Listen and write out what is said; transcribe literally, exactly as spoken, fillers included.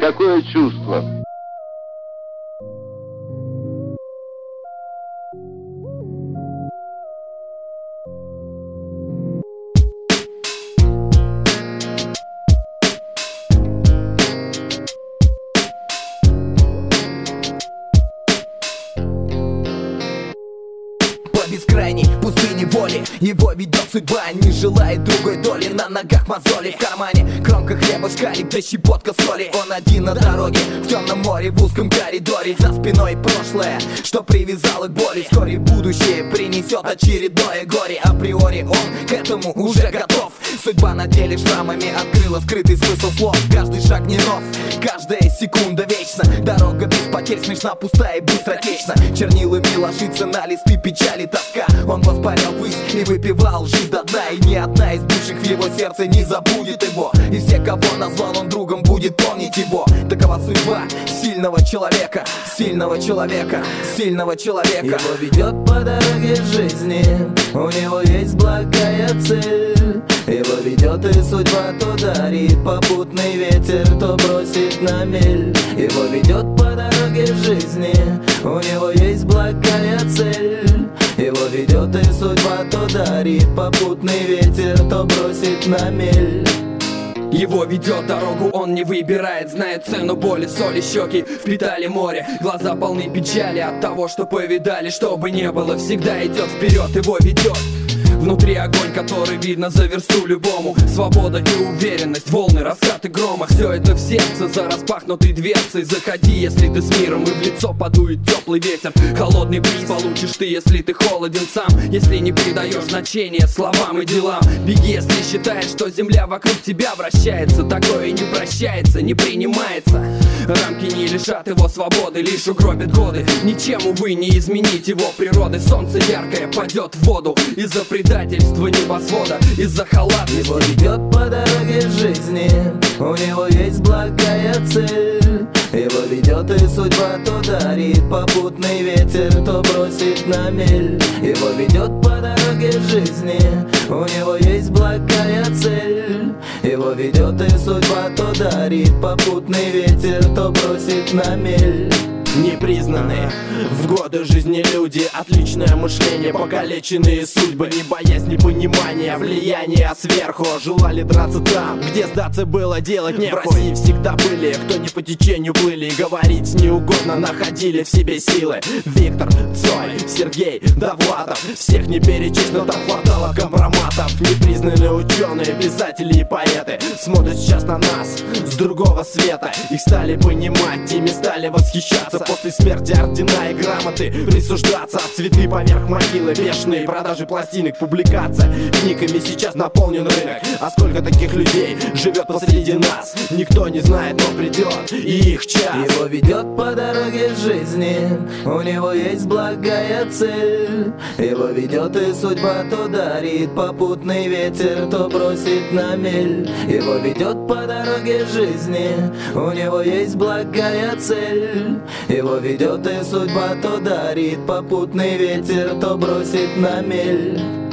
какое чувство? Бескрайней пустыни воли его ведет судьба, не желает другой доли. На ногах мозоли, в кармане кромка хлеба, шкалик да щепотка соли. Он один на дороге, в темном море, в узком коридоре. За спиной прошлое, что привязало к боли. Вскоре будущее принесет очередное горе. Априори он к этому уже готов. Судьба на теле шрамами открыла скрытый смысл слов. Каждый шаг не нов, каждая секунда вечна. Дорога без потерь смешна, пустая и быстротечна. Чернилами ложится на листы печали тоска. Он воспарял ввысь и выпивал жизнь до дна. И ни одна из бывших в его сердце не забудет его. И все, кого назвал он другом, будет помнить его. Такова судьба сильного человека, сильного человека, сильного человека. Его ведет по дороге жизни, у него есть благая цель. Его ведет и судьба, то дарит попутный ветер, то бросит на мель. Его ведет по дороге жизни, у него есть благая цель. Его ведет и судьба, то дарит попутный ветер, то бросит на мель. Его ведет дорогу, он не выбирает, знает цену боли, соли, щеки впитали море. Глаза полны печали от того, что повидали. Что бы ни было, всегда идет вперед, его ведет. Внутри огонь, который видно за версту любому. Свобода и уверенность, волны, раскаты грома. Все это в сердце за распахнутой дверцей. Заходи, если ты с миром, и в лицо подует теплый ветер. Холодный бриз получишь ты, если ты холоден сам. Если не придаешь значения словам и делам. Беги, если считаешь, что земля вокруг тебя вращается. Такое не прощается, не принимается. Рамки не лишат его свободы, лишь угробят годы. Ничем, увы, не изменить его природы. Солнце яркое падет в воду из-за предательства небосвода, из-за халатности. Его ведет по дороге жизни, у него есть благая цель. Его ведет и судьба, то дарит попутный ветер, то бросит на мель. Его ведет по дороге жизни, у него есть благая цель. Его ведет и судьба, то дарит попутный ветер, то бросит на мель. Непризнанные в годы жизни люди, отличное мышление, покалеченные судьбы, не боязнь, не понимания, влияние сверху. Желали драться там, где сдаться было делать нехуй. В России всегда были, кто не по течению плыли, говорить неугодно, находили в себе силы. Виктор, Цой, Сергей, Довлатов, всех не перечесть, но там хватало компроматов. Непризнанные ученые, писатели и поэты смотрят сейчас на нас с другого света. Их стали понимать, ими стали восхищаться. После смерти ордена и грамоты присуждаться. Цветы поверх могилы, бешеные продажи пластинок, публикация книгами сейчас наполнен рынок. А сколько таких людей живет посреди нас, никто не знает, но придет и их час. Его ведет по дороге жизни, у него есть благая цель. Его ведет и судьба, то дарит попутный ветер, то бросит на мель. Его ведет по дороге жизни, у него есть благая цель. Его ведет и судьба, то дарит попутный ветер, то бросит на мель.